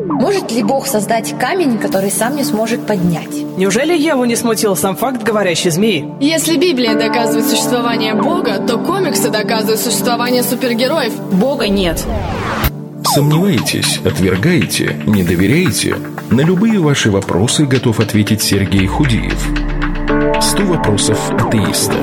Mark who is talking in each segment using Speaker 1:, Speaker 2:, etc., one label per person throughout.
Speaker 1: Может ли Бог создать камень, который сам не сможет поднять?
Speaker 2: Неужели Еву не смутил сам факт говорящей змеи?
Speaker 3: Если Библия доказывает существование Бога, то комиксы доказывают существование супергероев.
Speaker 1: Бога нет.
Speaker 4: Сомневаетесь, отвергаете, не доверяете? На любые ваши вопросы готов ответить Сергей Худиев. 100 вопросов атеиста.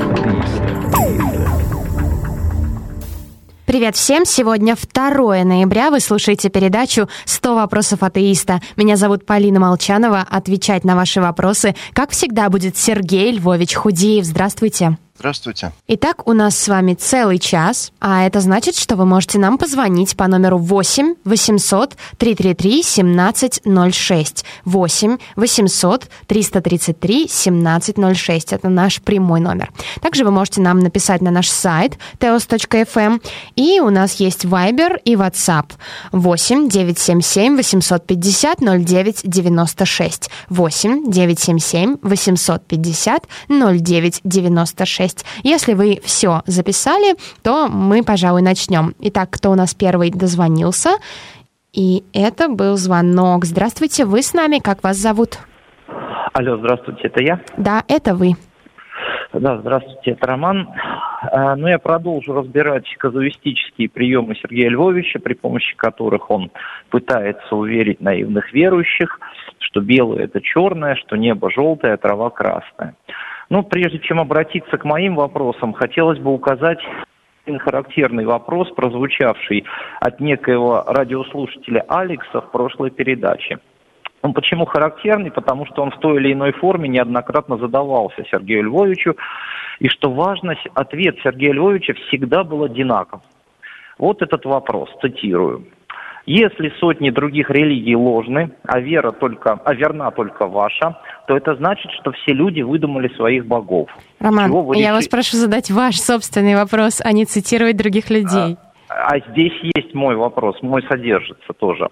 Speaker 5: Привет всем! Сегодня 2 ноября. Вы слушаете передачу «100 вопросов атеиста». Меня зовут Полина Молчанова. Отвечать на ваши вопросы, как всегда, будет Сергей Львович Худиев. Здравствуйте!
Speaker 6: Здравствуйте.
Speaker 5: Итак, у нас с вами целый час, а это значит, что вы можете нам позвонить по номеру 8 800 333 1706. 8 800 333 1706. Это наш прямой номер. Также вы можете нам написать на наш сайт teos.fm. И у нас есть Viber и WhatsApp. 8 977 850 09 96. 8 977 850 09 96. Если вы все записали, то мы, пожалуй, начнем. Итак, кто у нас первый дозвонился? И это был звонок. Здравствуйте, вы с нами, как вас зовут?
Speaker 7: Алло, здравствуйте, это я?
Speaker 5: Да, это вы.
Speaker 7: Да, здравствуйте, это Роман. Я продолжу разбирать казуистические приемы Сергея Львовича, при помощи которых он пытается уверить наивных верующих, что белое – это черное, что небо желтое, а трава красная. Прежде чем обратиться к моим вопросам, хотелось бы указать один характерный вопрос, прозвучавший от некоего радиослушателя Алекса в прошлой передаче. Он почему характерный? Потому что он в той или иной форме неоднократно задавался Сергею Львовичу, и что важно, ответ Сергея Львовича всегда был одинаков. Вот этот вопрос, цитирую. Если сотни других религий ложны, а верна только ваша, то это значит, что все люди выдумали своих богов.
Speaker 5: Роман, я вас прошу задать ваш собственный вопрос, а не цитировать других людей.
Speaker 7: Здесь есть мой вопрос, мой содержится тоже.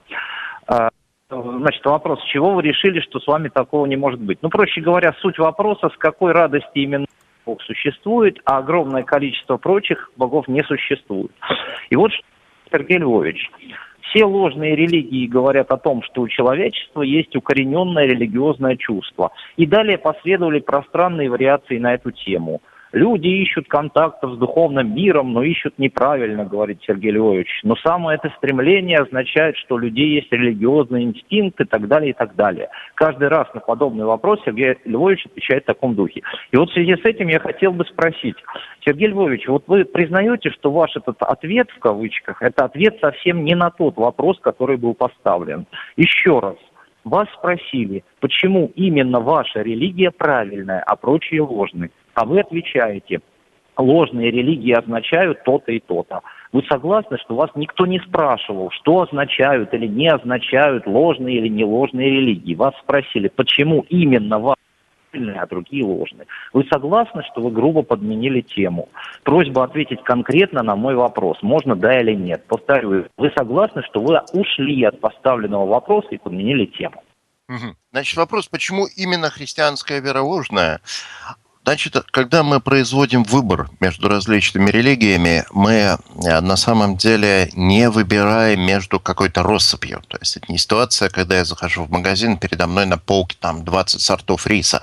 Speaker 7: Вопрос, с чего вы решили, что с вами такого не может быть? Проще говоря, суть вопроса, с какой радости именно Бог существует, а огромное количество прочих богов не существует. И вот Сергей Львович. Все ложные религии говорят о том, что у человечества есть укорененное религиозное чувство. И далее последовали пространные вариации на эту тему. Люди ищут контактов с духовным миром, но ищут неправильно, говорит Сергей Львович. Но самое это стремление означает, что у людей есть религиозный инстинкт и так далее, и так далее. Каждый раз на подобный вопрос Сергей Львович отвечает в таком духе. И вот в связи с этим я хотел бы спросить. Сергей Львович, вот вы признаете, что ваш этот ответ, в кавычках, это ответ совсем не на тот вопрос, который был поставлен? Еще раз. Вас спросили, почему именно ваша религия правильная, а прочие ложные. А вы отвечаете, ложные религии означают то-то и то-то. Вы согласны, что вас никто не спрашивал, что означают или не означают ложные или не ложные религии? Вас спросили, почему именно ваша правильная, а другие ложные. Вы согласны, что вы грубо подменили тему? Просьба ответить конкретно на мой вопрос, можно да или нет. Повторю, вы согласны, что вы ушли от поставленного вопроса и подменили тему?
Speaker 6: Значит, вопрос, почему именно христианская вера ложная? Значит, когда мы производим выбор между различными религиями, мы на самом деле не выбираем между какой-то россыпью. То есть это не ситуация, когда я захожу в магазин, передо мной на полке там 20 сортов риса,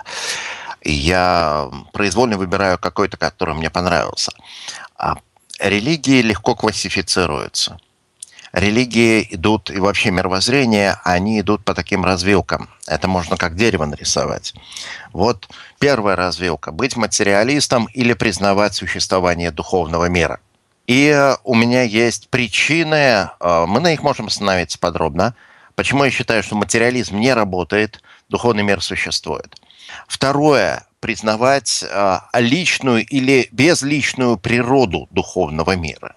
Speaker 6: и я произвольно выбираю какой-то, который мне понравился. А религии легко классифицируются. Религии идут, и вообще мировоззрение, они идут по таким развилкам. Это можно как дерево нарисовать. Вот первая развилка – быть материалистом или признавать существование духовного мира. И у меня есть причины, мы на них можем остановиться подробно, почему я считаю, что материализм не работает, духовный мир существует. Второе – признавать личную или безличную природу духовного мира.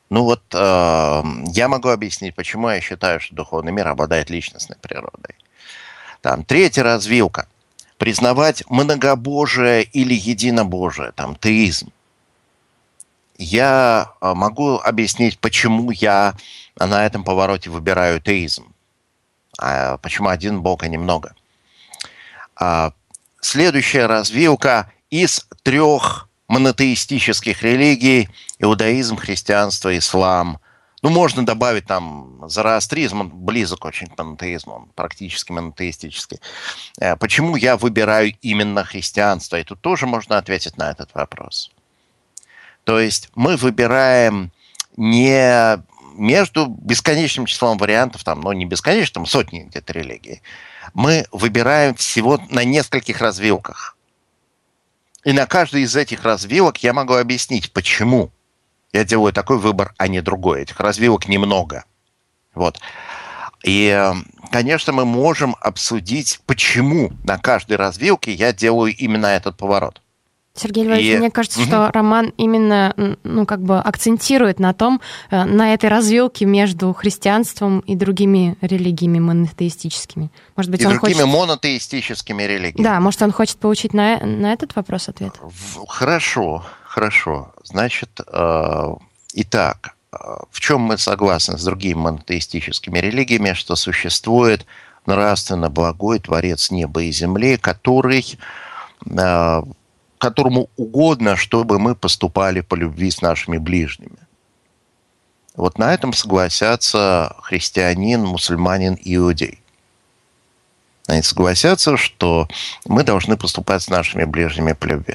Speaker 6: Я могу объяснить, почему я считаю, что духовный мир обладает личностной природой. Третья развилка. Признавать многобожие или единобожие, теизм. Я могу объяснить, почему я на этом повороте выбираю теизм. Почему один бог, а не много. Следующая развилка из 3 монотеистических религий: иудаизм, христианство, ислам, Ну, можно добавить там зороастризм, он близок очень к монотеизму, он практически монотеистический. Почему я выбираю именно христианство? И тут тоже можно ответить на этот вопрос. То есть мы выбираем не между бесконечным числом вариантов, там, ну, не бесконечным, сотни где-то религий. Мы выбираем всего на нескольких развилках. И на каждой из этих развилок я могу объяснить, почему я делаю такой выбор, а не другой. Этих развилок немного. Вот. И, конечно, мы можем обсудить, почему на каждой развилке я делаю именно этот поворот.
Speaker 5: Сергей Львович, мне кажется, что роман именно, ну, как бы акцентирует на том, на этой развилке между христианством и другими религиями монотеистическими. Может быть,
Speaker 6: и
Speaker 5: он
Speaker 6: другими
Speaker 5: хочет...
Speaker 6: монотеистическими религиями.
Speaker 5: Да, может, он хочет получить на этот вопрос ответ?
Speaker 6: Хорошо. Значит, итак, в чем мы согласны с другими монотеистическими религиями, что существует нравственно благой Творец неба и земли, которому угодно, чтобы мы поступали по любви с нашими ближними. Вот на этом согласятся христианин, мусульманин и иудей. Они согласятся, что мы должны поступать с нашими ближними по любви.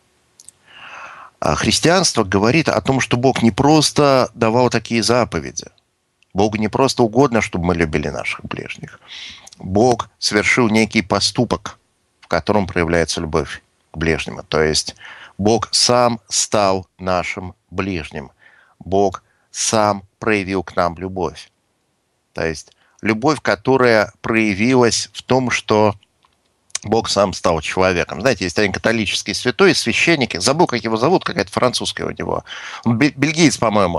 Speaker 6: А христианство говорит о том, что Бог не просто давал такие заповеди. Богу не просто угодно, чтобы мы любили наших ближних. Бог совершил некий поступок, в котором проявляется любовь к ближнему. То есть Бог сам стал нашим ближним. Бог сам проявил к нам любовь. То есть любовь, которая проявилась в том, что Бог сам стал человеком. Знаете, есть один католический святой, священник, забыл, как его зовут, какая-то французская у него, он бельгиец, по-моему,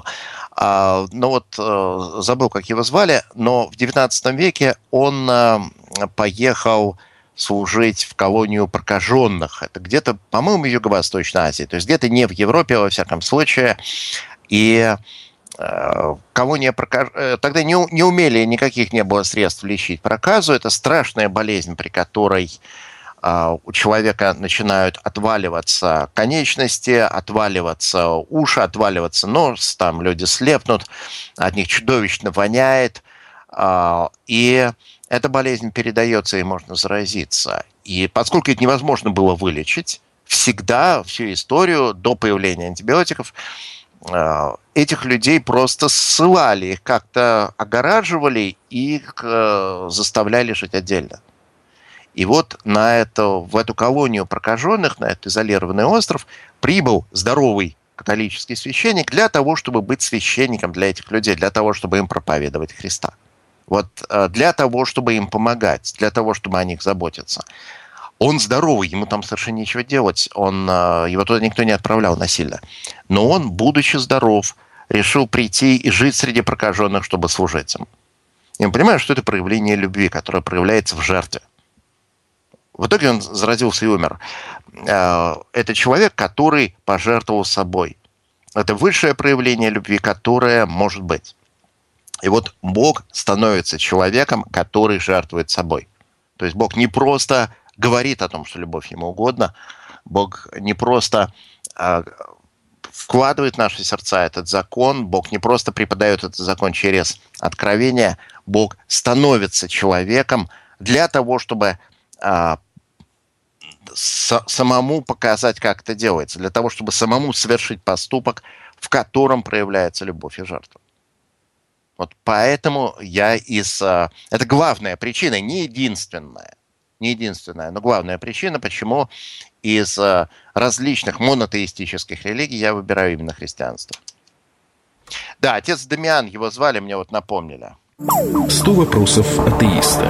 Speaker 6: забыл, как его звали, но в XIX веке он поехал служить в колонию прокаженных. Это где-то, по-моему, в Юго-Восточной Азии, то есть где-то не в Европе, во всяком случае, и колония тогда не умели, никаких не было средств лечить проказу. Это страшная болезнь, при которой у человека начинают отваливаться конечности, отваливаться уши, отваливаться нос, там люди слепнут, от них чудовищно воняет. И эта болезнь передается, и можно заразиться. И поскольку это невозможно было вылечить, всегда, всю историю до появления антибиотиков, этих людей просто ссылали, их как-то огораживали и их заставляли жить отдельно. И вот в эту колонию прокаженных, на этот изолированный остров, прибыл здоровый католический священник для того, чтобы быть священником для этих людей, для того, чтобы им проповедовать Христа. Вот для того, чтобы им помогать, для того, чтобы о них заботиться. Он здоровый, ему там совершенно нечего делать, его туда никто не отправлял насильно. Но он, будучи здоров, решил прийти и жить среди прокаженных, чтобы служить им. И он понимает, что это проявление любви, которое проявляется в жертве. В итоге он заразился и умер. Это человек, который пожертвовал собой. Это высшее проявление любви, которое может быть. И вот Бог становится человеком, который жертвует собой. То есть Бог не просто говорит о том, что любовь ему угодна. Бог не просто вкладывает в наши сердца этот закон. Бог не просто преподает этот закон через откровение. Бог становится человеком для того, чтобы самому показать, как это делается. Для того, чтобы самому совершить поступок, в котором проявляется любовь и жертва. Вот поэтому это главная причина, не единственная, но главная причина, почему из различных монотеистических религий я выбираю именно христианство. Да, отец Дамиан, его звали, мне вот напомнили.
Speaker 4: 100 вопросов атеиста.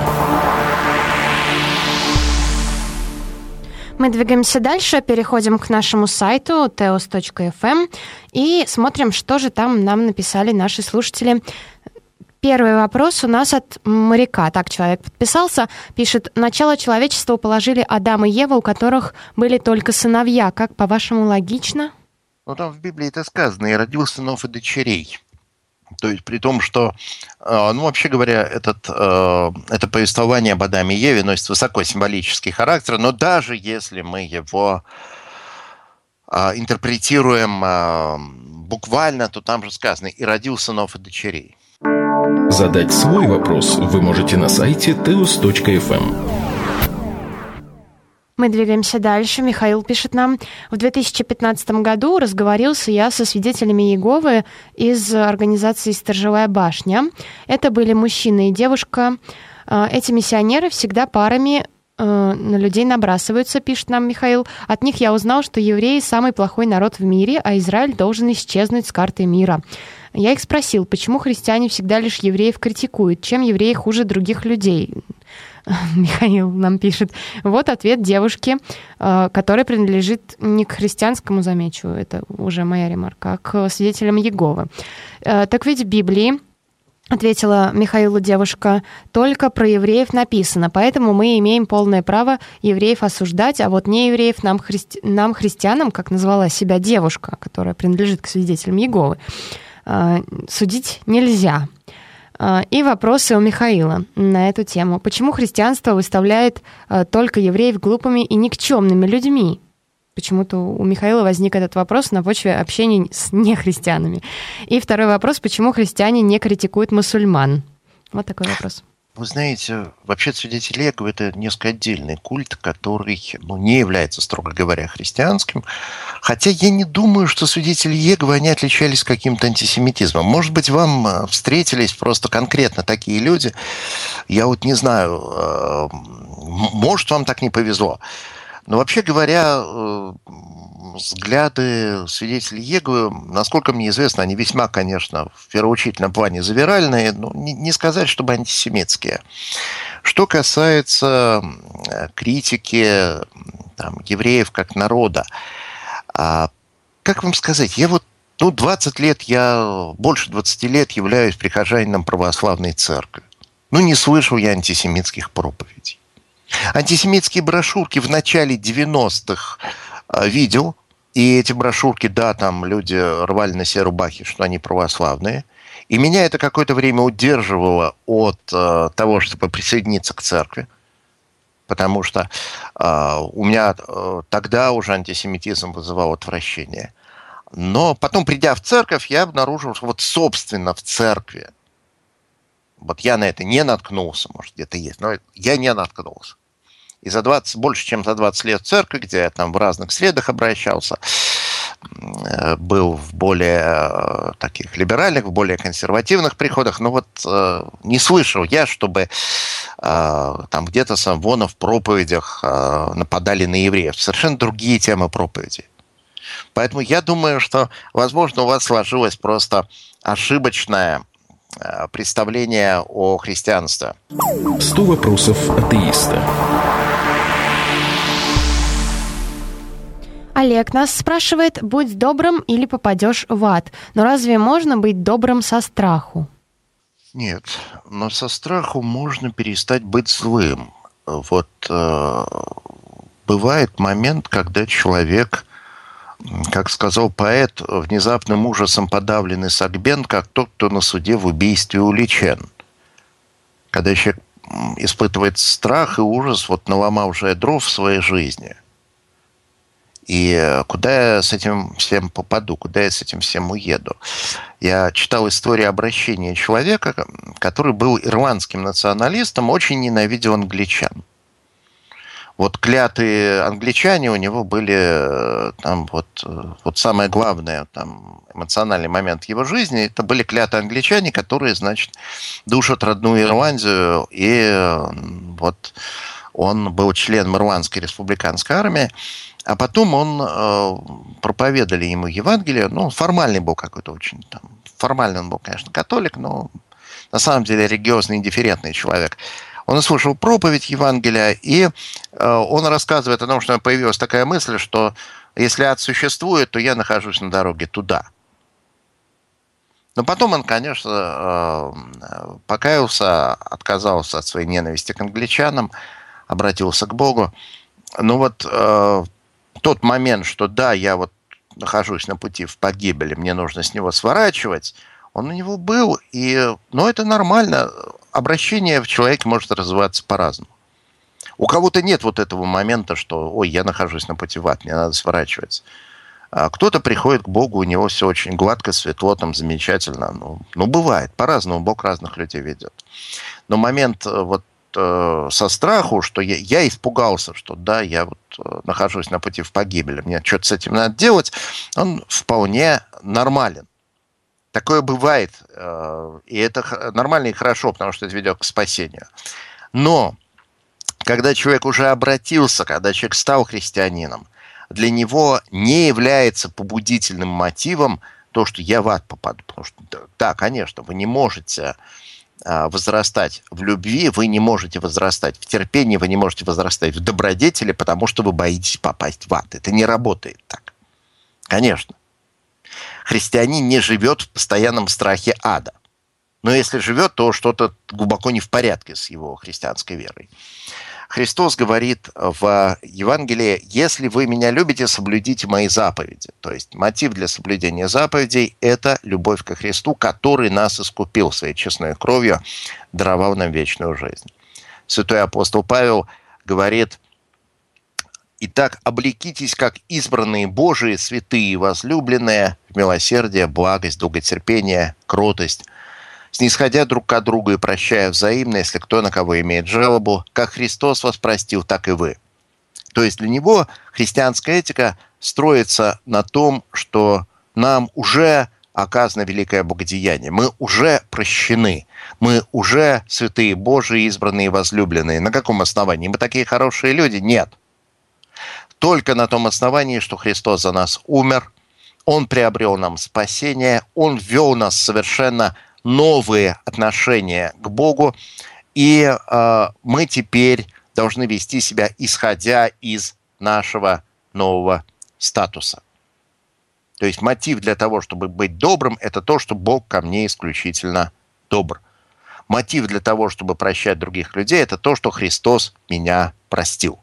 Speaker 5: Мы двигаемся дальше, переходим к нашему сайту teos.fm и смотрим, что же там нам написали наши слушатели. Первый вопрос у нас от моряка. Так человек подписался, пишет: «Начало человечества положили Адам и Ева, у которых были только сыновья. Как, по-вашему, логично?»
Speaker 6: Ну, там в Библии это сказано: «И родил сынов и дочерей». То есть при том, что, вообще говоря, это повествование об Адаме и Еве носит высоко символический характер, но даже если мы его интерпретируем буквально, то там же сказано «и родил сынов и дочерей».
Speaker 4: Задать свой вопрос вы можете на сайте teos.fm.
Speaker 5: Мы двигаемся дальше. Михаил пишет нам. В 2015 году разговорился я со свидетелями Иеговы из организации «Сторожевая башня». Это были мужчина и девушка. Эти миссионеры всегда парами на людей набрасываются, пишет нам Михаил. От них я узнал, что евреи – самый плохой народ в мире, а Израиль должен исчезнуть с карты мира. Я их спросил, почему христиане всегда лишь евреев критикуют, чем евреи хуже других людей. Михаил нам пишет. Вот ответ девушки, которая принадлежит не к христианскому, замечу, это уже моя ремарка, а к свидетелям Иеговы. Так ведь в Библии, ответила Михаилу девушка, только про евреев написано, поэтому мы имеем полное право евреев осуждать, а вот не евреев, нам, христианам, как назвала себя девушка, которая принадлежит к свидетелям Иеговы, судить нельзя. И вопросы у Михаила на эту тему. Почему христианство выставляет только евреев глупыми и никчемными людьми? Почему-то у Михаила возник этот вопрос на почве общения с нехристианами. И второй вопрос. Почему христиане не критикуют мусульман? Вот такой вопрос.
Speaker 6: Вы знаете, вообще свидетели Иеговы – это несколько отдельный культ, который не является, строго говоря, христианским. Хотя я не думаю, что свидетели Иеговы, они отличались каким-то антисемитизмом. Может быть, вам встретились просто конкретно такие люди. Я вот не знаю, может, вам так не повезло. Но вообще говоря, взгляды свидетелей Иеговы, насколько мне известно, они весьма, конечно, в первоучительном плане завиральные, но не сказать, чтобы антисемитские. Что касается критики евреев как народа, как вам сказать, я вот 20 лет, больше 20 лет являюсь прихожанином православной церкви. Не слышал я антисемитских проповедей. Антисемитские брошюрки в начале 90-х видел, и эти брошюрки, да, там люди рвали на себе рубахи, что они православные, и меня это какое-то время удерживало от того, чтобы присоединиться к церкви, потому что у меня тогда уже антисемитизм вызывал отвращение. Но потом, придя в церковь, я обнаружил, что вот собственно в церкви, вот я на это не наткнулся, может, где-то есть, но я не наткнулся. И больше чем за 20 лет в церкви, где я там в разных средах обращался, был в более таких либеральных, в более консервативных приходах, но вот не слышал я, чтобы там где-то в проповедях нападали на евреев. Совершенно другие темы проповеди. Поэтому я думаю, что, возможно, у вас сложилось просто ошибочное представление о христианстве.
Speaker 4: 100 вопросов атеиста.
Speaker 5: Олег нас спрашивает, будь добрым или попадешь в ад. Но разве можно быть добрым со страху?
Speaker 6: Нет, но со страху можно перестать быть злым. Вот бывает момент, когда человек, как сказал поэт, внезапным ужасом подавленный согбен, как тот, кто на суде в убийстве уличен. Когда человек испытывает страх и ужас, вот наломавший дров в своей жизни. И куда я с этим всем попаду, куда я с этим всем уеду? Я читал историю обращения человека, который был ирландским националистом, очень ненавидел англичан. Вот клятые англичане у него были там вот самое главное, там эмоциональный момент его жизни, это были клятые англичане, которые, значит, душат родную Ирландию, и вот он был членом Ирландской республиканской армии, а потом проповедовали ему Евангелие, формальный был какой-то очень, формально он был, конечно, католик, но на самом деле религиозно индифферентный человек. Он услышал проповедь Евангелия, и он рассказывает о том, что появилась такая мысль, что если ад существует, то я нахожусь на дороге туда. Но потом он, конечно, покаялся, отказался от своей ненависти к англичанам, обратился к Богу. Но вот тот момент, что да, я вот нахожусь на пути в погибели, мне нужно с него сворачивать, он у него был, но это нормально. Обращение в человеке может развиваться по-разному. У кого-то нет вот этого момента, что, ой, я нахожусь на пути в ад, мне надо сворачивать. Кто-то приходит к Богу, у него все очень гладко, светло, там замечательно. Ну, бывает, по-разному Бог разных людей ведет. Но момент со страху, что я испугался, что да, я нахожусь на пути в погибели, мне что-то с этим надо делать, он вполне нормален. Такое бывает, и это нормально и хорошо, потому что это ведет к спасению. Но когда человек уже обратился, когда человек стал христианином, для него не является побудительным мотивом то, что я в ад попаду. Потому что, да, конечно, вы не можете возрастать в любви, вы не можете возрастать в терпении, вы не можете возрастать в добродетели, потому что вы боитесь попасть в ад. Это не работает так. Конечно. Христианин не живет в постоянном страхе ада. Но если живет, то что-то глубоко не в порядке с его христианской верой. Христос говорит в Евангелии: «Если вы меня любите, соблюдите мои заповеди». То есть мотив для соблюдения заповедей – это любовь ко Христу, который нас искупил своей честной кровью, даровал нам вечную жизнь. Святой апостол Павел говорит: «Итак, облекитесь, как избранные Божии, святые и возлюбленные, в милосердие, благость, долготерпение, кротость, снисходя друг к другу и прощая взаимно, если кто на кого имеет жалобу, как Христос вас простил, так и вы». То есть для него христианская этика строится на том, что нам уже оказано великое богодеяние, мы уже прощены, мы уже святые Божии, избранные и возлюбленные. На каком основании? Мы такие хорошие люди? Нет. Только на том основании, что Христос за нас умер, Он приобрел нам спасение, Он ввел нас в совершенно новые отношения к Богу, и мы теперь должны вести себя, исходя из нашего нового статуса. То есть мотив для того, чтобы быть добрым, это то, что Бог ко мне исключительно добр. Мотив для того, чтобы прощать других людей, это то, что Христос меня простил.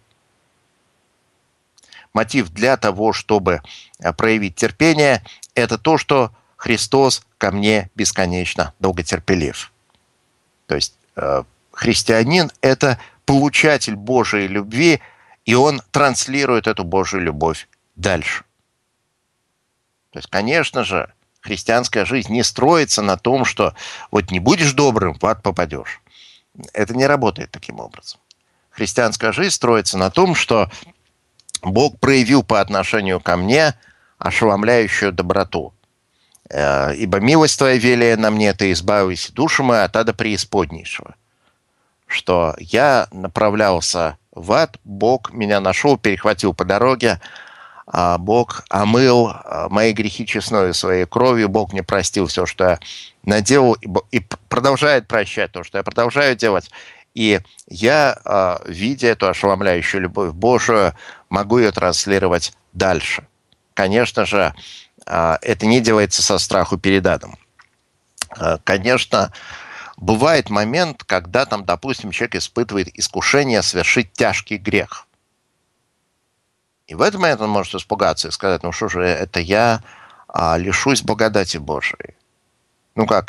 Speaker 6: Мотив для того, чтобы проявить терпение, это то, что Христос ко мне бесконечно долготерпелив. То есть христианин – это получатель Божией любви, и он транслирует эту Божию любовь дальше. То есть, конечно же, христианская жизнь не строится на том, что вот не будешь добрым, в ад попадешь. Это не работает таким образом. Христианская жизнь строится на том, что Бог проявил по отношению ко мне ошеломляющую доброту. «Ибо милость твоя велия на мне, ты избавился душу мою от ада преисподнейшего». Что я направлялся в ад, Бог меня нашел, перехватил по дороге, Бог омыл мои грехи честною своей кровью, Бог мне простил все, что я наделал, и продолжает прощать то, что я продолжаю делать. И я, видя эту ошеломляющую любовь Божию, могу ее транслировать дальше. Конечно же, это не делается со страху перед адом. Конечно, бывает момент, когда, там, допустим, человек испытывает искушение совершить тяжкий грех. И в этот момент он может испугаться и сказать: ну что же, это я лишусь благодати Божией. Ну, как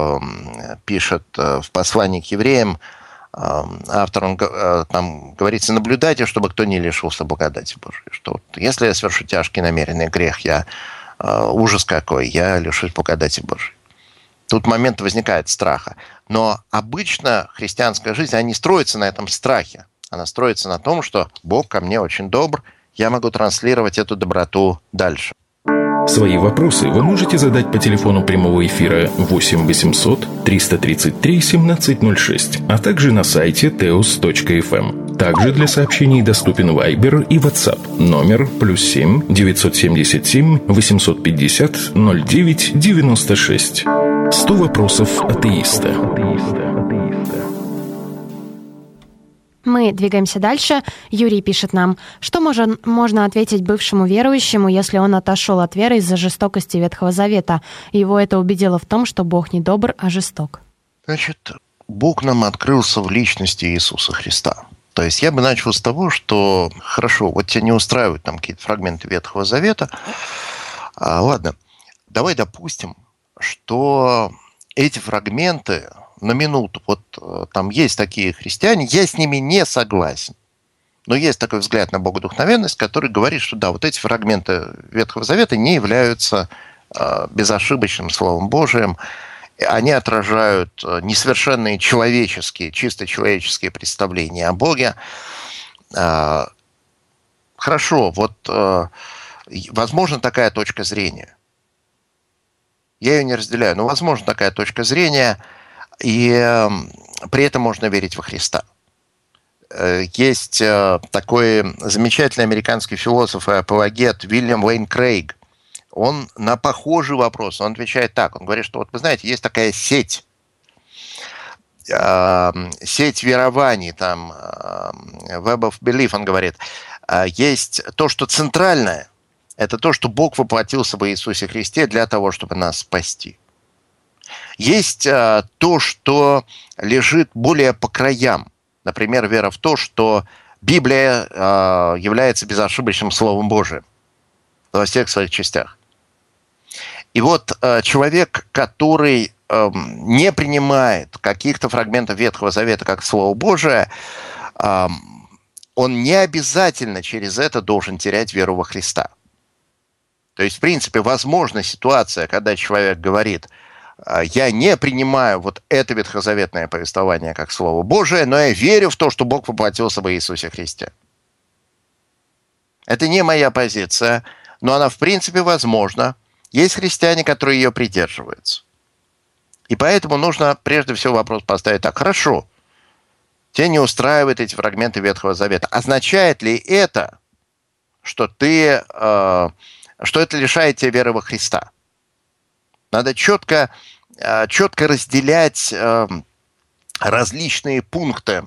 Speaker 6: пишет в послании к евреям автор, он там говорится: наблюдайте, чтобы кто не лишился благодати Божией. Что вот, если я совершу тяжкий намеренный грех, ужас какой, я лишусь благодати Божией. Тут момент возникает страха. Но обычно христианская жизнь, она не строится на этом страхе. Она строится на том, что Бог ко мне очень добр, я могу транслировать эту доброту дальше.
Speaker 4: Свои вопросы вы можете задать по телефону прямого эфира 8 800 333 1706, а также на сайте teos.fm. Также для сообщений доступен Viber и WhatsApp. Номер +7 977 850 09 96. 100 вопросов атеиста.
Speaker 5: Мы двигаемся дальше. Юрий пишет нам: что можно ответить бывшему верующему, если он отошел от веры из-за жестокости Ветхого Завета? Его это убедило в том, что Бог не добр, а жесток.
Speaker 6: Значит, Бог нам открылся в личности Иисуса Христа. То есть я бы начал с того, что хорошо, вот тебя не устраивают там какие-то фрагменты Ветхого Завета. Ладно, давай допустим, что эти фрагменты на минуту, вот там есть такие христиане, я с ними не согласен. Но есть такой взгляд на богодухновенность, который говорит, что да, вот эти фрагменты Ветхого Завета не являются безошибочным Словом Божиим. Они отражают несовершенные человеческие, чисто человеческие представления о Боге. Хорошо, вот возможно такая точка зрения. Я ее не разделяю, но возможно такая точка зрения, и при этом можно верить во Христа. Есть такой замечательный американский философ и апологет Уильям Лейн Крейг. Он на похожий вопрос, он отвечает так. Он говорит, что вот вы знаете, есть такая сеть верований, там, Web of Belief, он говорит, есть то, что центральное, это то, что Бог воплотился в Иисусе Христе для того, чтобы нас спасти. Есть то, что лежит более по краям. Например, вера в то, что Библия является безошибочным Словом Божиим во всех своих частях. И вот человек, который не принимает каких-то фрагментов Ветхого Завета как Слово Божие, он не обязательно через это должен терять веру во Христа. То есть, в принципе, возможна ситуация, когда человек говорит: я не принимаю вот это ветхозаветное повествование как Слово Божие, но я верю в то, что Бог воплотился в Иисусе Христе. Это не моя позиция, но она, в принципе, возможна. Есть христиане, которые ее придерживаются. И поэтому нужно прежде всего вопрос поставить так. Хорошо, тебя не устраивают эти фрагменты Ветхого Завета. Означает ли это, что это лишает тебя веры во Христа? Надо четко разделять различные пункты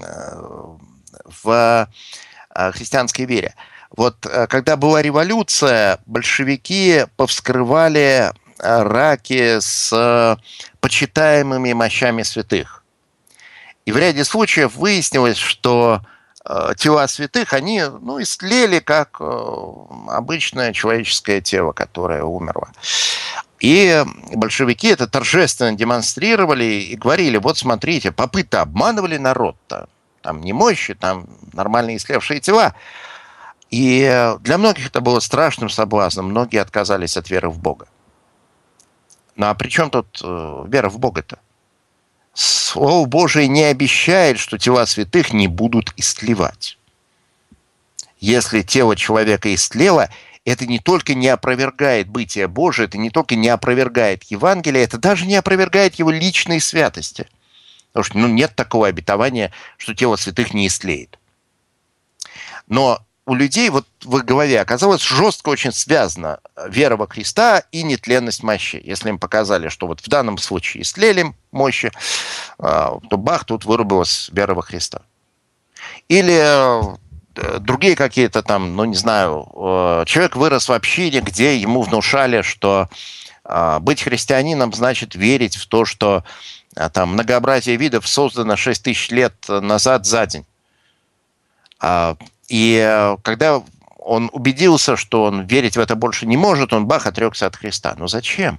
Speaker 6: в христианской вере. Вот когда была революция, большевики повскрывали раки с почитаемыми мощами святых. И в ряде случаев выяснилось, что тела святых, они истлели, как обычное человеческое тело, которое умерло. И большевики это торжественно демонстрировали и говорили: вот смотрите, попы-то обманывали народ-то. Там не мощи, там нормальные истлевшие тела. И для многих это было страшным соблазном. Многие отказались от веры в Бога. Ну а при чем тут вера в Бога-то? Слово Божие не обещает, что тела святых не будут истлевать. Если тело человека истлело, это не только не опровергает бытие Божие, это не только не опровергает Евангелие, это даже не опровергает его личной святости. Потому что нет такого обетования, что тело святых не истлеет. Но у людей вот в их голове оказалось жестко очень связано вера во Христа и нетленность мощи. Если им показали, что вот в данном случае истлели мощи, то бах, тут вырубилась вера во Христа. Или другие какие-то там, человек вырос в общине, где ему внушали, что быть христианином значит верить в то, что там многообразие видов создано 6000 лет назад за день. И когда он убедился, что он верить в это больше не может, он бах, отрекся от Христа. Но зачем?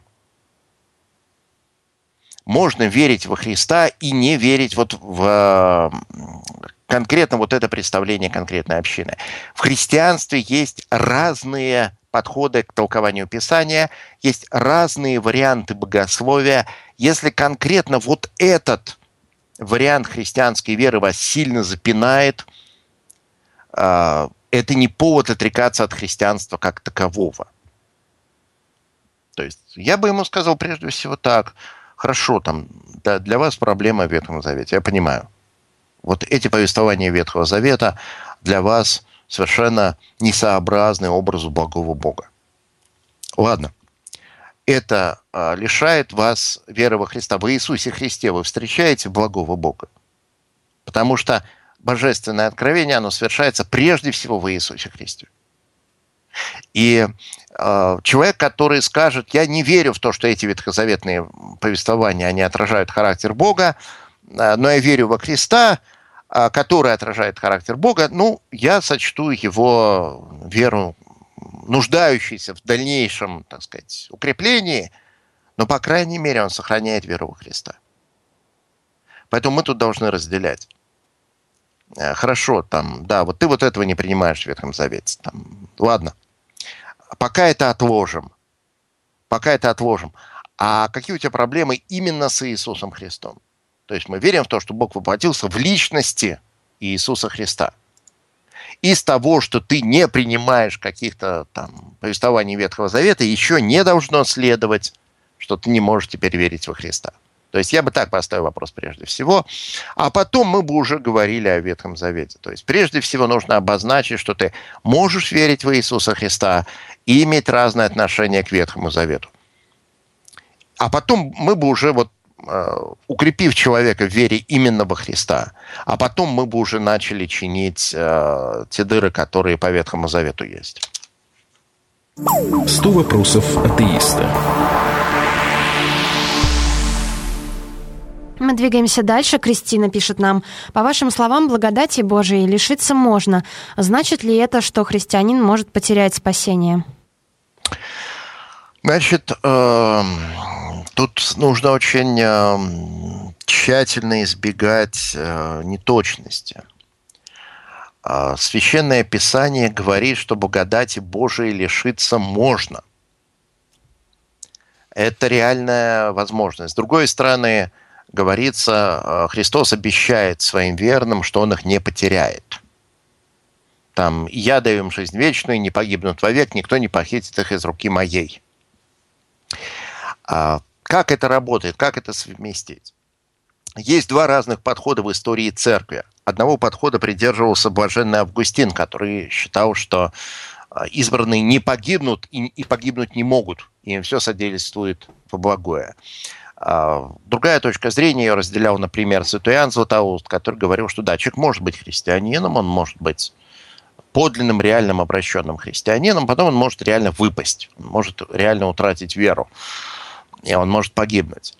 Speaker 6: Можно верить во Христа и не верить вот в конкретно вот это представление конкретной общины. В христианстве есть разные подходы к толкованию Писания, есть разные варианты богословия. Если конкретно вот этот вариант христианской веры вас сильно запинает, это не повод отрекаться от христианства как такового. То есть я бы ему сказал прежде всего так: хорошо, для вас проблема в Ветхом Завете, я понимаю. Вот эти повествования Ветхого Завета для вас совершенно несообразны образу благого Бога. Ладно, это лишает вас веры во Христа. В Иисусе Христе вы встречаете благого Бога. Потому что божественное откровение, оно совершается прежде всего в Иисусе Христе. И человек, который скажет: я не верю в то, что эти ветхозаветные повествования, они отражают характер Бога, но я верю во Христа, который отражает характер Бога, я сочту его веру нуждающейся в дальнейшем, так сказать, укреплении, но, по крайней мере, он сохраняет веру во Христа. Поэтому мы тут должны разделять. хорошо, там, да, вот ты вот этого не принимаешь в Ветхом Завете. Там, ладно, пока это отложим. А какие у тебя проблемы именно с Иисусом Христом? То есть мы верим в то, что Бог воплотился в личности Иисуса Христа. Из того, что ты не принимаешь каких-то там повествований Ветхого Завета, еще не должно следовать, что ты не можешь теперь верить во Христа. То есть я бы так поставил вопрос прежде всего, а потом мы бы уже говорили о Ветхом Завете. То есть прежде всего нужно обозначить, что ты можешь верить в Иисуса Христа и иметь разное отношение к Ветхому Завету. А потом мы бы уже укрепив человека в вере именно во Христа, а потом мы бы уже начали чинить те дыры, которые по Ветхому Завету есть.
Speaker 4: 100 вопросов атеиста.
Speaker 5: Мы двигаемся дальше. Кристина пишет нам: по вашим словам, благодати Божией лишиться можно. Значит ли это, что христианин может потерять спасение?
Speaker 6: Значит, тут нужно очень тщательно избегать неточности. Священное Писание говорит, что благодати Божией лишиться можно. Это реальная возможность. С другой стороны, говорится, Христос обещает своим верным, что Он их не потеряет. Там, «Я даю им жизнь вечную, не погибнут вовек, никто не похитит их из руки моей». Как это работает, как это совместить? Есть два разных подхода в истории церкви. Одного подхода придерживался блаженный Августин, который считал, что избранные не погибнут и погибнуть не могут, им все содействует во благое. Другая точка зрения, я разделял, например, святой Иоанн Златоуст, который говорил, что да, человек может быть христианином, он может быть подлинным, реальным, обращенным христианином, потом он может реально выпасть, он может реально утратить веру, и он может погибнуть.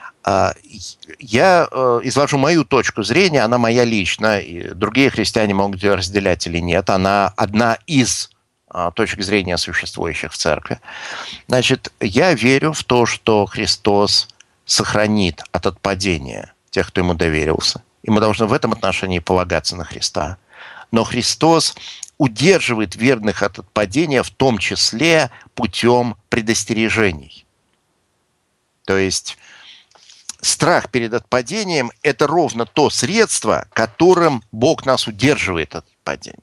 Speaker 6: Я изложу мою точку зрения, она моя личная, и другие христиане могут ее разделять или нет, она одна из точек зрения, существующих в церкви. Значит, я верю в то, что Христос сохранит от отпадения тех, кто ему доверился, и мы должны в этом отношении полагаться на Христа. Но Христос удерживает верных от отпадения, в том числе путем предостережений. То есть страх перед отпадением – это ровно то средство, которым Бог нас удерживает от отпадения.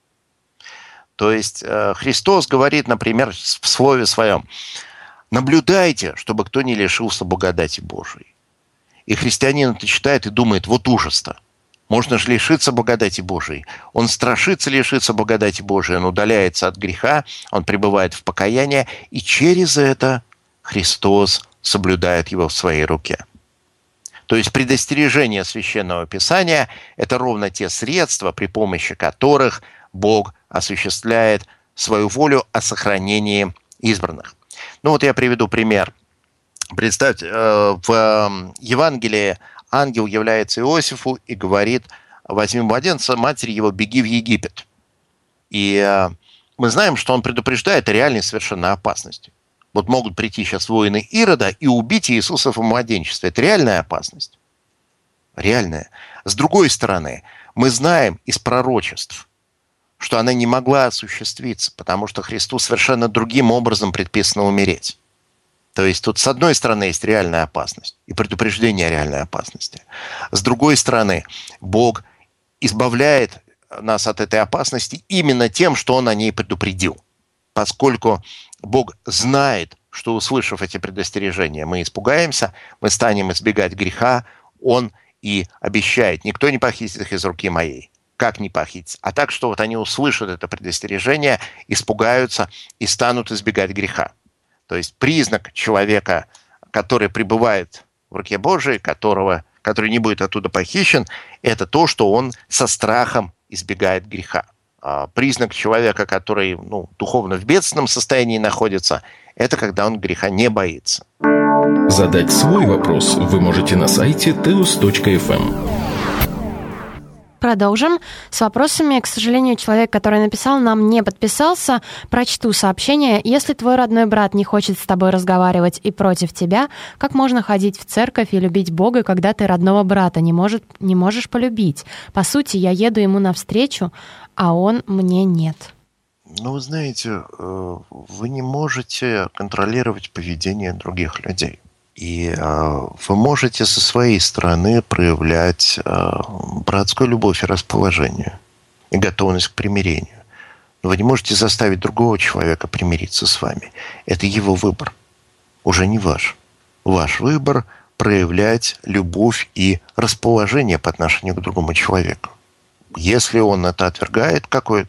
Speaker 6: То есть Христос говорит, например, в Слове Своем: «Наблюдайте, чтобы кто не лишился благодати Божией». И христианин это читает и думает: вот ужас-то. Можно же лишиться благодати Божией. Он страшится лишиться благодати Божией, он удаляется от греха, он пребывает в покаянии, и через это Христос соблюдает его в своей руке. То есть предостережение Священного Писания – это ровно те средства, при помощи которых Бог осуществляет свою волю о сохранении избранных. Ну вот я приведу пример. Представьте, в Евангелии ангел является Иосифу и говорит: возьми младенца, матери его, беги в Египет. И мы знаем, что он предупреждает о реальной совершенно опасности. Вот могут прийти сейчас воины Ирода и убить Иисуса в младенчестве. Это реальная опасность. Реальная. С другой стороны, мы знаем из пророчеств, что она не могла осуществиться, потому что Христу совершенно другим образом предписано умереть. То есть тут, с одной стороны, есть реальная опасность и предупреждение о реальной опасности. С другой стороны, Бог избавляет нас от этой опасности именно тем, что Он о ней предупредил. Поскольку Бог знает, что, услышав эти предостережения, мы испугаемся, мы станем избегать греха, Он и обещает: никто не похитит их из руки моей. Как не похитить? А так, что вот они услышат это предостережение, испугаются и станут избегать греха. То есть признак человека, который пребывает в руке Божией, который не будет оттуда похищен, это то, что он со страхом избегает греха. А признак человека, который духовно в бедственном состоянии находится, это когда он греха не боится.
Speaker 4: Задать свой вопрос вы можете на сайте teos.fm.
Speaker 5: Продолжим с вопросами. К сожалению, человек, который написал, нам не подписался. Прочту сообщение. Если твой родной брат не хочет с тобой разговаривать и против тебя, как можно ходить в церковь и любить Бога, когда ты родного брата не можешь полюбить? По сути, я еду ему навстречу, а он мне нет.
Speaker 6: Ну, вы знаете, вы не можете контролировать поведение других людей. И вы можете со своей стороны проявлять братскую любовь и расположение, и готовность к примирению. Но вы не можете заставить другого человека примириться с вами. Это его выбор, уже не ваш. Ваш выбор – проявлять любовь и расположение по отношению к другому человеку. Если он это отвергает,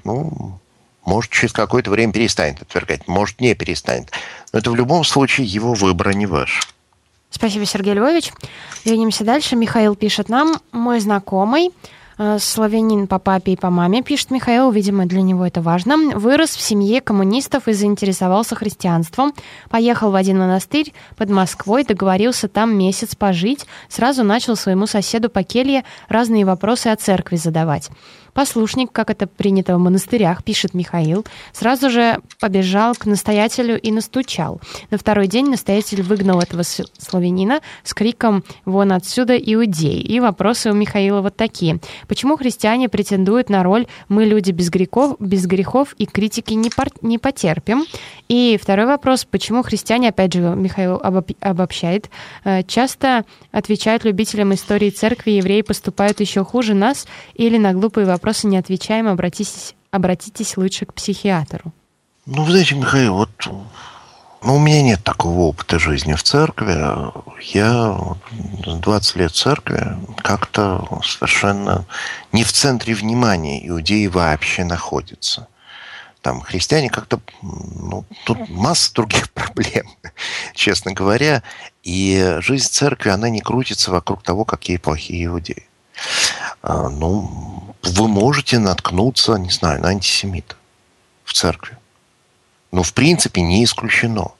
Speaker 6: может, через какое-то время перестанет отвергать, может, не перестанет. Но это в любом случае его выбор, а не ваш.
Speaker 5: Спасибо, Сергей Львович. Двинемся дальше. Михаил пишет нам. Мой знакомый, славянин по папе и по маме, пишет Михаил, видимо, для него это важно, вырос в семье коммунистов и заинтересовался христианством. Поехал в один монастырь под Москвой, договорился там месяц пожить. Сразу начал своему соседу по келье разные вопросы о церкви задавать. Послушник, как это принято в монастырях, пишет Михаил, сразу же побежал к настоятелю и настучал. На второй день настоятель выгнал этого славянина с криком «Вон отсюда, иудей!». И вопросы у Михаила вот такие. Почему христиане претендуют на роль «мы люди без грехов и критики не потерпим»? И второй вопрос. Почему христиане, опять же, Михаил обобщает, часто отвечают любителям истории церкви, евреи поступают еще хуже нас, или на глупые вопросы не отвечаем, обратитесь лучше к психиатру?
Speaker 6: Ну, вы знаете, Михаил, у меня нет такого опыта жизни в церкви. Я 20 лет в церкви, как-то совершенно не в центре внимания иудеи вообще находятся. Там христиане как-то... тут масса других проблем, честно говоря. И жизнь церкви, она не крутится вокруг того, какие плохие иудеи. Вы можете наткнуться, не знаю, на антисемита в церкви. В принципе, не исключено.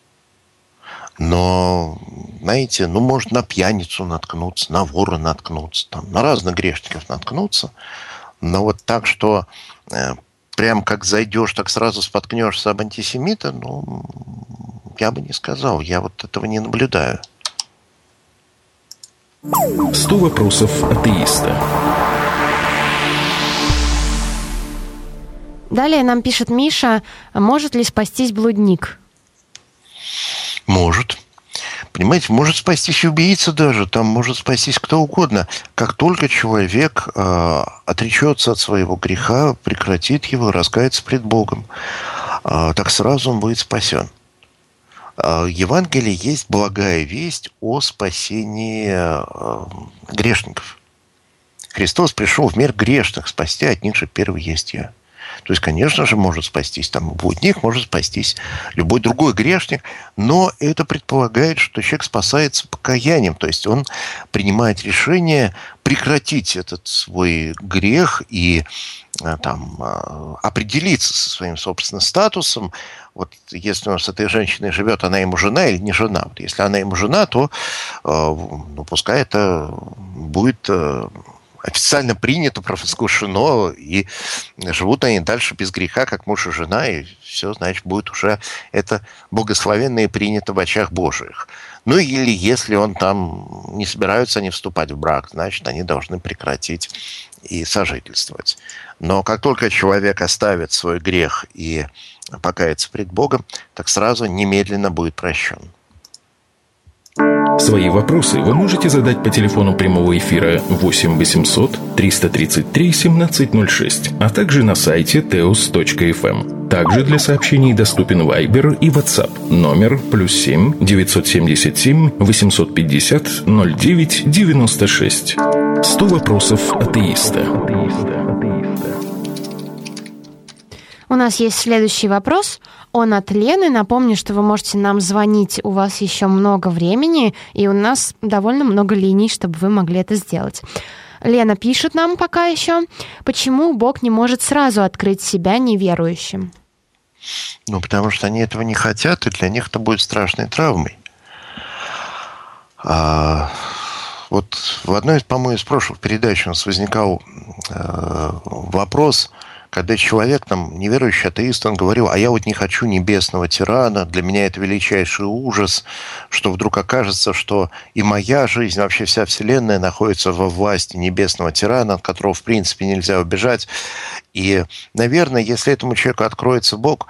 Speaker 6: Но, знаете, может на пьяницу наткнуться, на вора наткнуться, на разных грешников наткнуться. Но вот так, что прям как зайдешь, так сразу споткнешься об антисемита, я бы не сказал. Я этого не наблюдаю.
Speaker 4: 100 вопросов атеиста.
Speaker 5: Далее нам пишет Миша, может ли спастись блудник?
Speaker 6: Может. Понимаете, может спастись убийца даже, там может спастись кто угодно. Как только человек отречется от своего греха, прекратит его, раскается пред Богом, так сразу он будет спасен. В Евангелии есть благая весть о спасении грешников. Христос пришел в мир грешных спасти, от них же первый есть я. То есть, конечно же, может спастись блудник, может спастись любой другой грешник, но это предполагает, что человек спасается покаянием, то есть он принимает решение прекратить этот свой грех и определиться со своим собственным статусом. Вот если он с этой женщиной живет, она ему жена или не жена. Вот если она ему жена, то пускай это будет официально принято, провозглашено, и живут они дальше без греха, как муж и жена, и все, значит, будет уже это благословенно и принято в очах Божиих. Или если он не собираются они вступать в брак, значит, они должны прекратить и сожительствовать. Но как только человек оставит свой грех и покается пред Богом, так сразу немедленно будет прощен.
Speaker 4: Свои вопросы вы можете задать по телефону прямого эфира 8 800 333 1706, а также на сайте teos.fm. Также для сообщений доступен Viber и WhatsApp. Номер +7 977 850 09 96. 100 вопросов атеиста.
Speaker 5: У нас есть следующий вопрос. Он от Лены. Напомню, что вы можете нам звонить. У вас еще много времени, и у нас довольно много линий, чтобы вы могли это сделать. Лена пишет нам пока еще. Почему Бог не может сразу открыть себя неверующим?
Speaker 6: Потому что они этого не хотят, и для них это будет страшной травмой. Вот в одной, по-моему, из прошлых передач у нас возникал вопрос, когда человек, там, неверующий атеист, он говорил, а я вот не хочу небесного тирана, для меня это величайший ужас, что вдруг окажется, что и моя жизнь, вообще вся Вселенная находится во власти небесного тирана, от которого, в принципе, нельзя убежать. И, наверное, если этому человеку откроется Бог,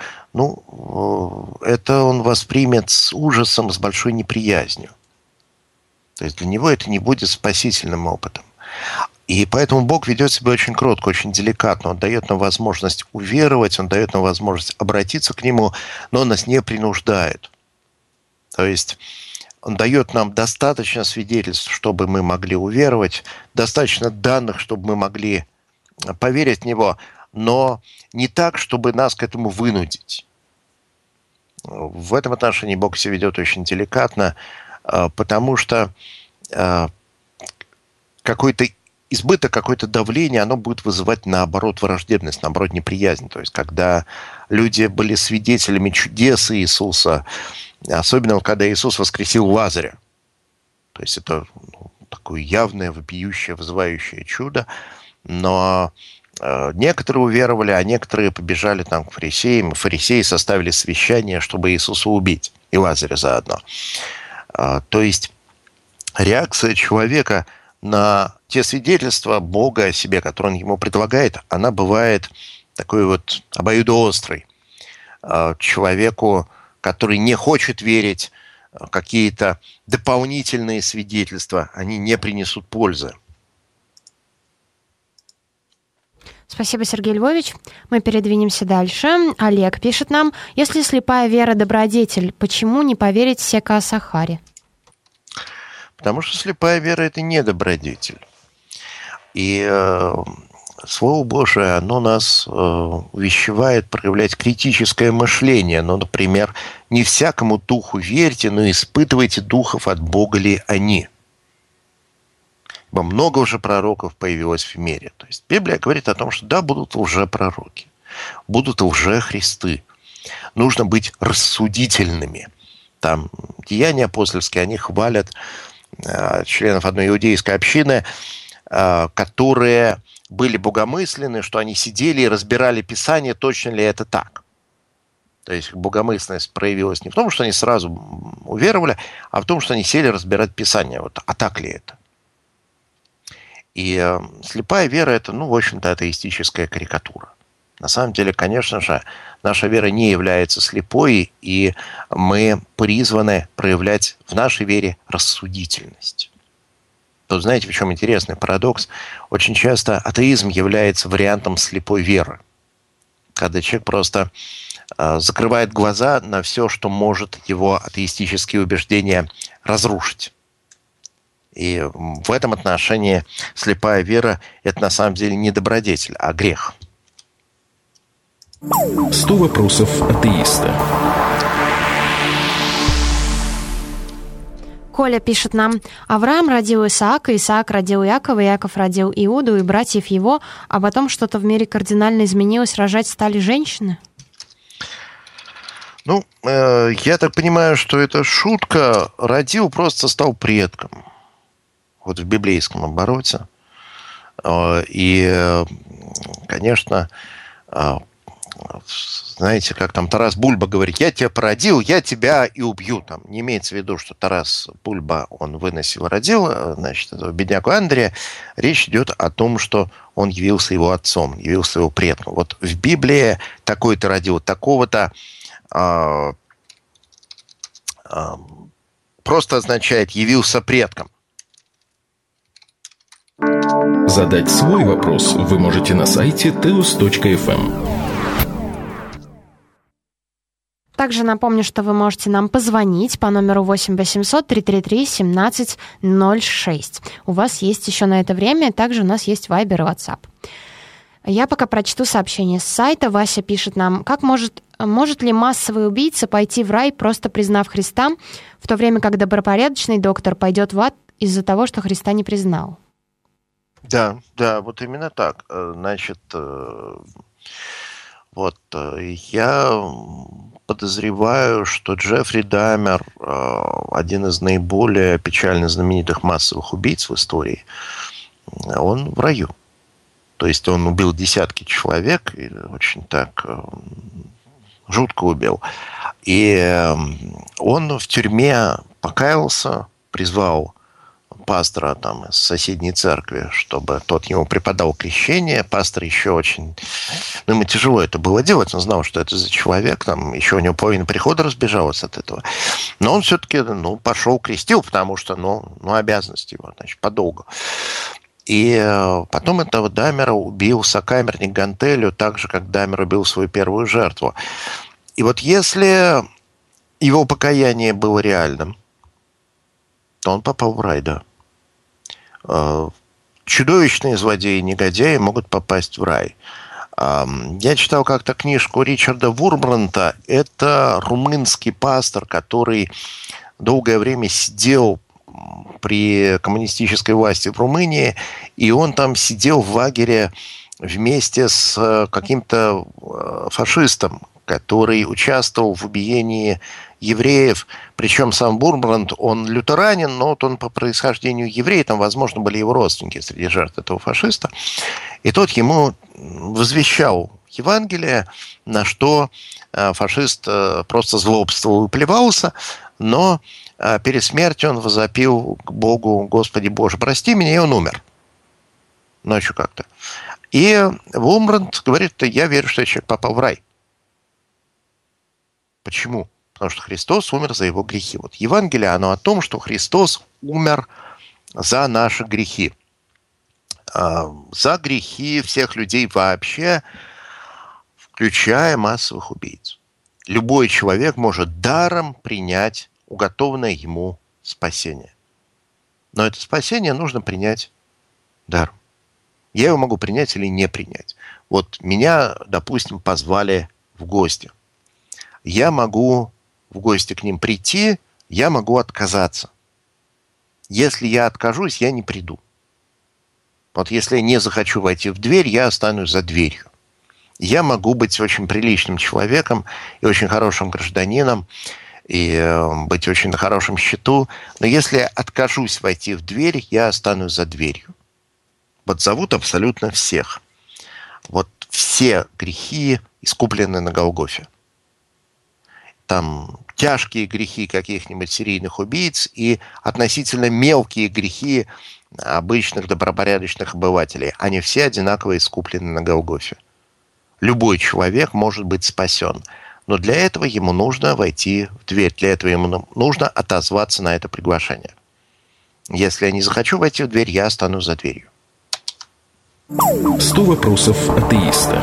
Speaker 6: это он воспримет с ужасом, с большой неприязнью. То есть для него это не будет спасительным опытом. И поэтому Бог ведет себя очень кротко, очень деликатно. Он дает нам возможность уверовать, Он дает нам возможность обратиться к Нему, но Он нас не принуждает. То есть Он дает нам достаточно свидетельств, чтобы мы могли уверовать, достаточно данных, чтобы мы могли поверить в Него, но не так, чтобы нас к этому вынудить. В этом отношении Бог себя ведет очень деликатно, потому что какой-то избыток, какое-то давление, оно будет вызывать, наоборот, враждебность, наоборот, неприязнь. То есть, когда люди были свидетелями чудес Иисуса, особенно когда Иисус воскресил Лазаря, то есть это такое явное, вопиющее, вызывающее чудо, но некоторые уверовали, а некоторые побежали там к фарисеям, и фарисеи составили совещание, чтобы Иисуса убить, и Лазаря заодно. То есть реакция человека на те свидетельства Бога о себе, которые Он ему предлагает, она бывает такой вот обоюдоострой. Человеку, который не хочет верить, какие-то дополнительные свидетельства, они не принесут пользы.
Speaker 5: Спасибо, Сергей Львович. Мы передвинемся дальше. Олег пишет нам, если слепая вера добродетель, почему не поверить Сека Асахари?
Speaker 6: Потому что слепая вера – это не добродетель. И Слово Божие, оно нас увещевает проявлять критическое мышление. Ну, например, не всякому духу верьте, но испытывайте духов, от Бога ли они. Ибо много уже пророков появилось в мире. То есть Библия говорит о том, что да, будут лжепророки, будут лжехристы. Нужно быть рассудительными. Там Деяния апостольские, они хвалят членов одной иудейской общины, которые были богомысленны, что они сидели и разбирали Писание, точно ли это так. То есть богомысленность проявилась не в том, что они сразу уверовали, а в том, что они сели разбирать Писание. Вот, а так ли это? И слепая вера – это, в общем-то, атеистическая карикатура. На самом деле, конечно же, наша вера не является слепой, и мы призваны проявлять в нашей вере рассудительность. Тут знаете, в чем интересный парадокс? Очень часто атеизм является вариантом слепой веры, когда человек просто закрывает глаза на все, что может его атеистические убеждения разрушить. И в этом отношении слепая вера – это на самом деле не добродетель, а грех.
Speaker 4: 100 вопросов атеиста.
Speaker 5: Коля пишет нам, Авраам родил Исаака, Исаак родил Иакова, Иаков родил Иуду и братьев его, а потом что-то в мире кардинально изменилось, рожать стали женщины?
Speaker 6: Я так понимаю, что это шутка. Родил просто стал предком. Вот в библейском обороте. И, конечно, знаете, как там Тарас Бульба говорит, я тебя породил, я тебя и убью. Там не имеется в виду, что Тарас Бульба, он выносил, родил, значит, этого беднягу Андрея. Речь идет о том, что он явился его отцом, явился его предком. Вот в Библии такой-то родил такого-то просто означает явился предком.
Speaker 4: Задать свой вопрос вы можете на сайте teos.fm.
Speaker 5: Также напомню, что вы можете нам позвонить по номеру 8 800 333 1706. У вас есть еще на это время, также у нас есть Viber и WhatsApp. Я пока прочту сообщение с сайта. Вася пишет нам, может ли массовый убийца пойти в рай, просто признав Христа, в то время как добропорядочный доктор пойдет в ад из-за того, что Христа не признал?
Speaker 6: Да, вот именно так. Значит, Вот, я подозреваю, что Джеффри Даммер, один из наиболее печально знаменитых массовых убийц в истории, он в раю. То есть он убил десятки человек, и очень так жутко убил. И он в тюрьме покаялся, призвал пастора там из соседней церкви, чтобы тот ему преподал крещение. Пастор еще очень... Ну, ему тяжело это было делать. Он знал, что это за человек. Там еще у него половина прихода разбежалась от этого. Но он все-таки пошел, крестил, потому что обязанность его, значит, подолгу. И потом этого Даммера убил сокамерник Гантеллио, так же, как Даммер убил свою первую жертву. И вот если его покаяние было реальным, то он попал в рай, да. Чудовищные злодеи и негодяи могут попасть в рай. Я читал как-то книжку Ричарда Вурбранта. Это румынский пастор, который долгое время сидел при коммунистической власти в Румынии, и он там сидел в лагере вместе с каким-то фашистом, который участвовал в убиении евреев. Причем сам Вурбранд, он лютеранин, но вот он по происхождению еврей, там, возможно, были его родственники среди жертв этого фашиста. И тот ему возвещал Евангелие, на что фашист просто злобствовал и плевался, но перед смертью он возопил к Богу: «Господи Боже, прости меня», и он умер. Ночью как-то. И Вурбранд говорит: я верю, что этот человек попал в рай. Почему? Потому что Христос умер за его грехи. Вот Евангелие, оно о том, что Христос умер за наши грехи. За грехи всех людей вообще, включая массовых убийц. Любой человек может даром принять уготованное ему спасение. Но это спасение нужно принять даром. Я его могу принять или не принять. Вот меня, допустим, позвали в гости. Я могу в гости к ним прийти, я могу отказаться. Если я откажусь, я не приду. Вот если я не захочу войти в дверь, я останусь за дверью. Я могу быть очень приличным человеком и очень хорошим гражданином, и быть очень на хорошем счету, но если я откажусь войти в дверь, я останусь за дверью. Вот зовут абсолютно всех. Вот все грехи искуплены на Голгофе. Там тяжкие грехи каких-нибудь серийных убийц и относительно мелкие грехи обычных добропорядочных обывателей. Они все одинаково искуплены на Голгофе. Любой человек может быть спасен. Но для этого ему нужно войти в дверь. Для этого ему нужно отозваться на это приглашение. Если я не захочу войти в дверь, я останусь за дверью.
Speaker 4: 100 вопросов атеиста.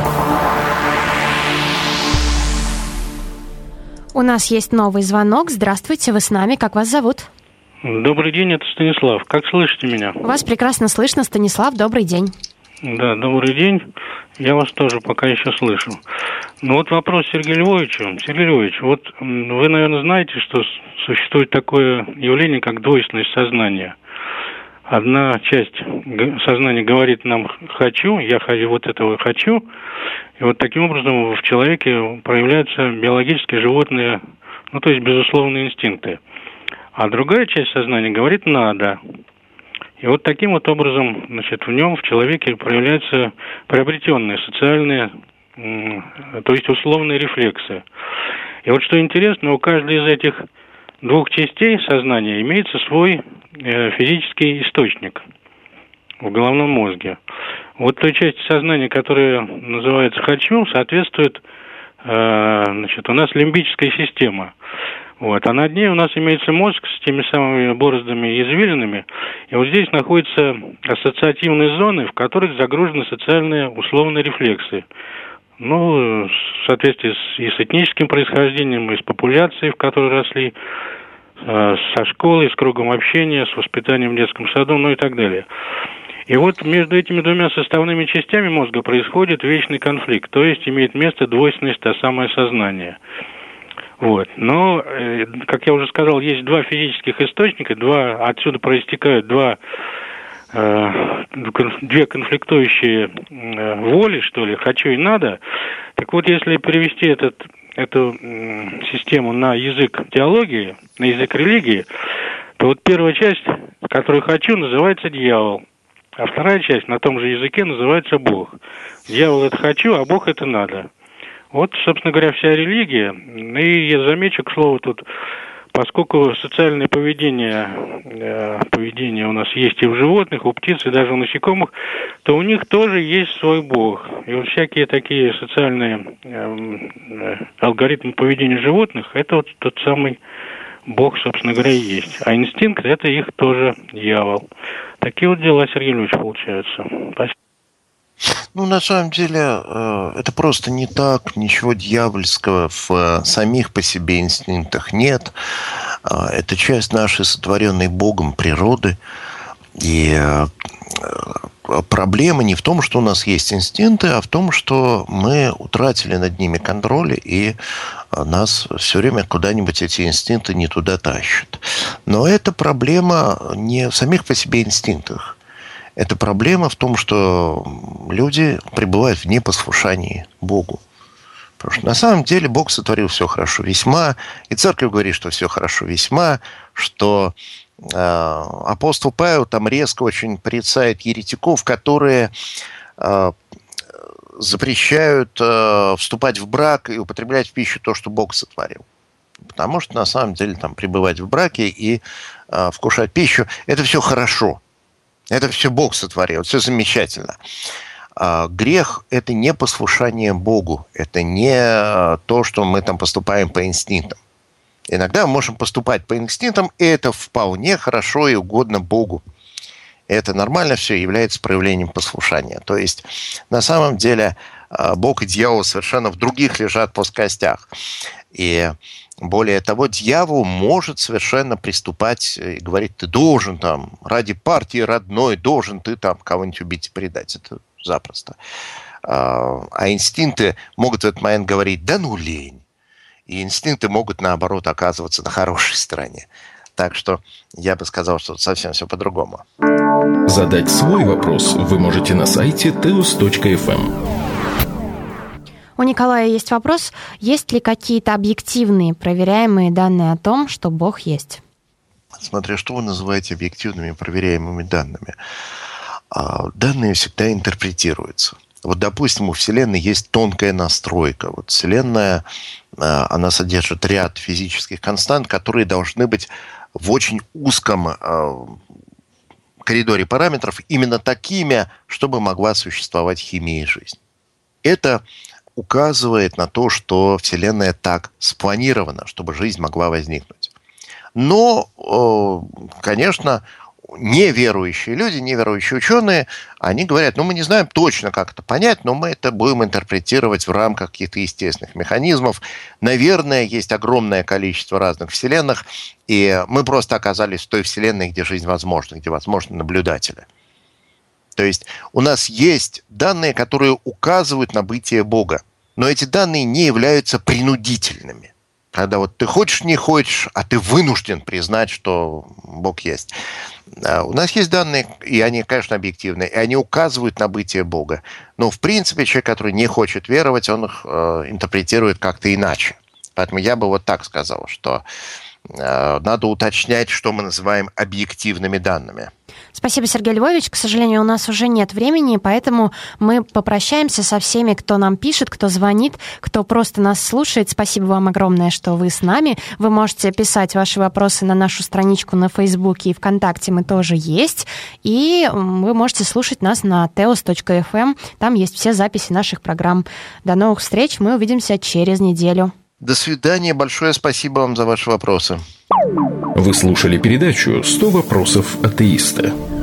Speaker 5: У нас есть новый звонок. Здравствуйте, вы с нами. Как вас зовут?
Speaker 8: Добрый день, это Станислав. Как слышите меня?
Speaker 5: Вас прекрасно слышно, Станислав. Добрый день.
Speaker 8: Да, добрый день. Я вас тоже пока еще слышу. Ну вот вопрос Сергею Львовичу. Сергей Львович, вот вы, наверное, знаете, что существует такое явление, как двойственность сознания. Одна часть сознания говорит нам «хочу», я вот этого хочу, и вот таким образом в человеке проявляются биологические животные, то есть безусловные инстинкты. А другая часть сознания говорит «надо». И вот таким вот образом, в нем, в человеке, проявляются приобретенные социальные, то есть условные рефлексы. И вот что интересно, у каждой из этих двух частей сознания имеется свой физический источник в головном мозге. Вот той части сознания, которая называется «хочу», соответствует, у нас лимбическая система. Вот. А над ней у нас имеется мозг с теми самыми бороздами и извилинами. И вот здесь находятся ассоциативные зоны, в которых загружены социальные условные рефлексы. В соответствии с этническим происхождением, и с популяцией, в которой росли, со школой, с кругом общения, с воспитанием в детском саду, и так далее. И вот между этими двумя составными частями мозга происходит вечный конфликт, то есть имеет место двойственность, то самое сознание. Вот. Но, как я уже сказал, есть два физических источника, отсюда проистекают две конфликтующие воли, что ли, хочу и надо. Так вот, если перевести эту систему на язык теологии, на язык религии, то вот первая часть, которую хочу, называется дьявол, а вторая часть на том же языке называется Бог. Дьявол – это хочу, а Бог – это надо. Вот, собственно говоря, вся религия. И я замечу, к слову, тут, поскольку социальное поведение у нас есть и в животных, у птиц, и даже у насекомых, то у них тоже есть свой Бог. И вот всякие такие социальные алгоритмы поведения животных, это вот тот самый Бог, собственно говоря, и есть. А инстинкт – это их тоже дьявол. Такие вот дела, Сергей Львович, получаются. Спасибо.
Speaker 6: На самом деле, это просто не так. Ничего дьявольского в самих по себе инстинктах нет. Это часть нашей сотворенной Богом природы. И проблема не в том, что у нас есть инстинкты, а в том, что мы утратили над ними контроль, и нас все время куда-нибудь эти инстинкты не туда тащат. Но эта проблема не в самих по себе инстинктах. Это проблема в том, что люди пребывают в непослушании Богу. Потому что на самом деле Бог сотворил все хорошо весьма, и Церковь говорит, что все хорошо весьма, что апостол Павел там резко очень порицает еретиков, которые запрещают вступать в брак и употреблять в пищу то, что Бог сотворил. Потому что на самом деле там пребывать в браке и вкушать пищу – это все хорошо. Это все Бог сотворил, все замечательно. Грех – это не послушание Богу, это не то, что мы там поступаем по инстинктам. Иногда мы можем поступать по инстинктам, и это вполне хорошо и угодно Богу. Это нормально все является проявлением послушания. То есть, на самом деле, Бог и дьявол совершенно в других лежат плоскостях. И более того, дьявол может совершенно приступать и говорить, ты должен там, ради партии родной, должен ты там кого-нибудь убить и предать. Это запросто. А инстинкты могут в этот момент говорить, да ну лень. И инстинкты могут, наоборот, оказываться на хорошей стороне. Так что я бы сказал, что совсем все по-другому.
Speaker 4: Задать свой вопрос вы можете на сайте teos.fm.
Speaker 5: У Николая есть вопрос. Есть ли какие-то объективные, проверяемые данные о том, что Бог есть?
Speaker 6: Смотря что вы называете объективными, проверяемыми данными. Данные всегда интерпретируются. Вот, допустим, у Вселенной есть тонкая настройка. Вот Вселенная, она содержит ряд физических констант, которые должны быть в очень узком коридоре параметров именно такими, чтобы могла существовать химия и жизнь. Это указывает на то, что Вселенная так спланирована, чтобы жизнь могла возникнуть. Но, конечно, неверующие люди, неверующие ученые, они говорят, мы не знаем точно, как это понять, но мы это будем интерпретировать в рамках каких-то естественных механизмов. Наверное, есть огромное количество разных вселенных, и мы просто оказались в той вселенной, где жизнь возможна, где возможны наблюдатели. То есть у нас есть данные, которые указывают на бытие Бога, но эти данные не являются принудительными. Когда вот ты хочешь, не хочешь, а ты вынужден признать, что Бог есть. У нас есть данные, и они, конечно, объективные, и они указывают на бытие Бога. Но, в принципе, человек, который не хочет веровать, он их интерпретирует как-то иначе. Поэтому я бы вот так сказал, что надо уточнять, что мы называем объективными данными.
Speaker 5: Спасибо, Сергей Львович. К сожалению, у нас уже нет времени, поэтому мы попрощаемся со всеми, кто нам пишет, кто звонит, кто просто нас слушает. Спасибо вам огромное, что вы с нами. Вы можете писать ваши вопросы на нашу страничку на Фейсбуке и ВКонтакте, мы тоже есть. И вы можете слушать нас на teos.fm. Там есть все записи наших программ. До новых встреч. Мы увидимся через неделю.
Speaker 6: До свидания. Большое спасибо вам за ваши вопросы.
Speaker 4: Вы слушали передачу «100 вопросов атеиста».